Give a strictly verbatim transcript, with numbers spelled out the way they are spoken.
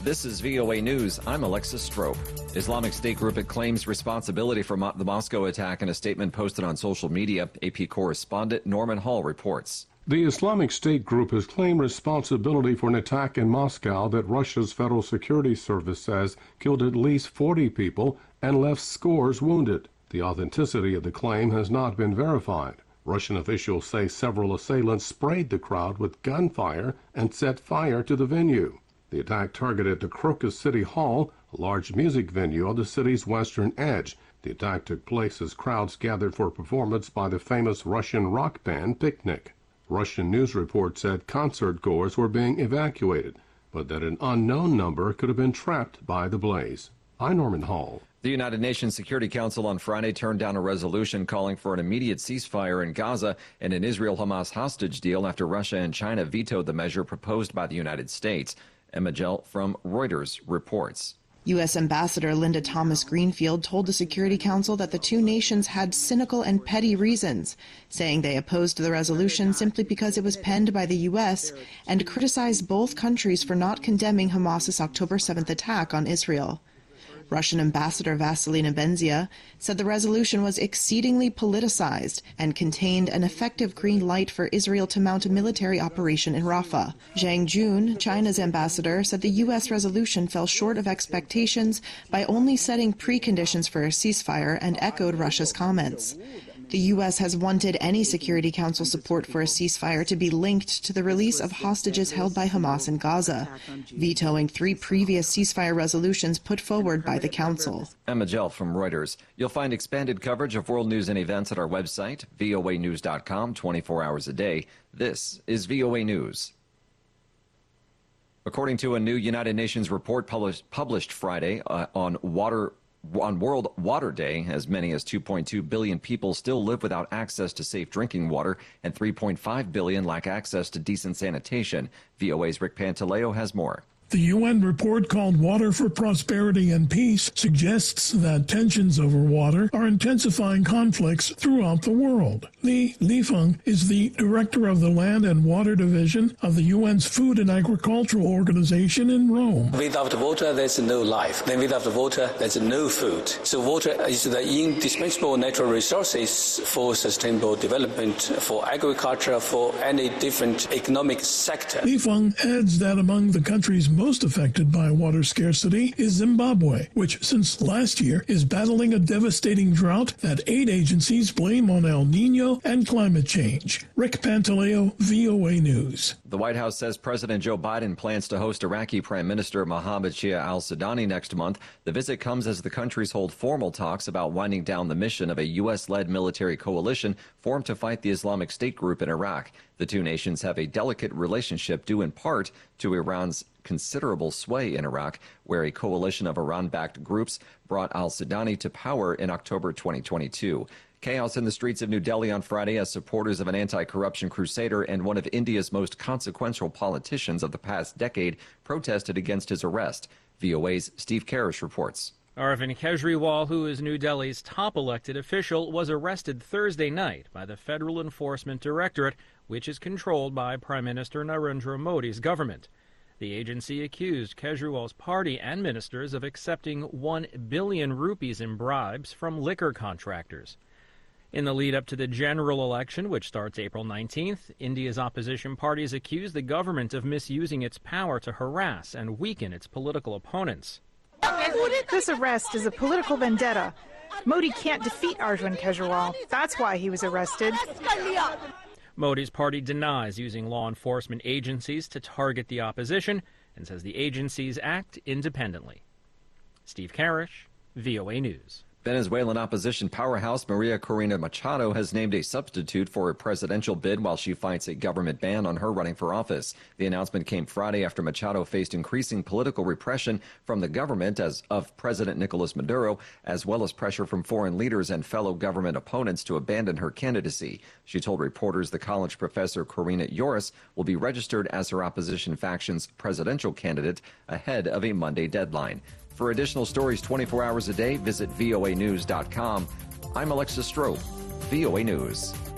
This is V O A News. I'm Alexis Strope. Islamic State group it claims responsibility for Mo- the Moscow attack in a statement posted on social media. A P correspondent Norman Hall reports. The Islamic State group has claimed responsibility for an attack in Moscow that Russia's Federal Security Service says killed at least forty people and left scores wounded. The authenticity of the claim has not been verified. Russian officials say several assailants sprayed the crowd with gunfire and set fire to the venue. The attack targeted the Crocus City Hall, a large music venue on the city's western edge. The attack took place as crowds gathered for a performance by the famous Russian rock band Picnic. Russian news reports said concert-goers were being evacuated, but that an unknown number could have been trapped by the blaze. I'm Norman Hall. The United Nations Security Council on Friday turned down a resolution calling for an immediate ceasefire in Gaza and an Israel-Hamas hostage deal after Russia and China vetoed the measure proposed by the United States. Emma Jell from Reuters reports. U S Ambassador Linda Thomas-Greenfield told the Security Council that the two nations had cynical and petty reasons, saying they opposed the resolution simply because it was penned by the U S and criticized both countries for not condemning Hamas's October seventh attack on Israel. Russian Ambassador Vasilina Benzia said the resolution was exceedingly politicized and contained an effective green light for Israel to mount a military operation in Rafah. Zhang Jun, China's ambassador, said the U S resolution fell short of expectations by only setting preconditions for a ceasefire and echoed Russia's comments. The U S has wanted any Security Council support for a ceasefire to be linked to the release of hostages held by Hamas in Gaza, vetoing three previous ceasefire resolutions put forward by the Council. Emma Jell from Reuters. You'll find expanded coverage of world news and events at our website, V O A news dot com, twenty-four hours a day. This is V O A News. According to a new United Nations report published, published Friday uh, on water On World Water Day, as many as two point two billion people still live without access to safe drinking water, and three point five billion lack access to decent sanitation. V O A's Rick Pantaleo has more. The U N report called Water for Prosperity and Peace suggests that tensions over water are intensifying conflicts throughout the world. Li Lifeng is the director of the Land and Water Division of the U N's Food and Agricultural Organization in Rome. Without water, there's no life. Then without water, there's no food. So water is the indispensable natural resources for sustainable development, for agriculture, for any different economic sector. Lifeng adds that among the countries most affected by water scarcity is Zimbabwe, which since last year is battling a devastating drought that aid agencies blame on El Nino and climate change. Rick Pantaleo, V O A News. The White House says President Joe Biden plans to host Iraqi Prime Minister Mohammed Shia al-Sudani next month. The visit comes as the countries hold formal talks about winding down the mission of a U S-led military coalition formed to fight the Islamic State group in Iraq. The two nations have a delicate relationship due in part to Iran's considerable sway in Iraq, where a coalition of Iran-backed groups brought al-Sudani to power in October twenty twenty-two. Chaos in the streets of New Delhi on Friday as supporters of an anti-corruption crusader and one of India's most consequential politicians of the past decade protested against his arrest. V O A's Steve Karish reports. Arvind Kejriwal, who is New Delhi's top elected official, was arrested Thursday night by the Federal Enforcement Directorate, which is controlled by Prime Minister Narendra Modi's government. The agency accused Kejriwal's party and ministers of accepting one billion rupees in bribes from liquor contractors. In the lead-up to the general election, which starts April nineteenth, India's opposition parties accuse the government of misusing its power to harass and weaken its political opponents. This arrest is a political vendetta. Modi can't defeat Arvind Kejriwal. That's why he was arrested. Modi's party denies using law enforcement agencies to target the opposition and says the agencies act independently. Steve Karish, V O A News. Venezuelan opposition powerhouse Maria Corina Machado has named a substitute for a presidential bid while she fights a government ban on her running for office. The announcement came Friday after Machado faced increasing political repression from the government as of President Nicolas Maduro, as well as pressure from foreign leaders and fellow government opponents to abandon her candidacy. She told reporters the college professor Corina Yoris will be registered as her opposition faction's presidential candidate ahead of a Monday deadline. For additional stories twenty-four hours a day, visit V O A news dot com. I'm Alexis Strope, V O A News.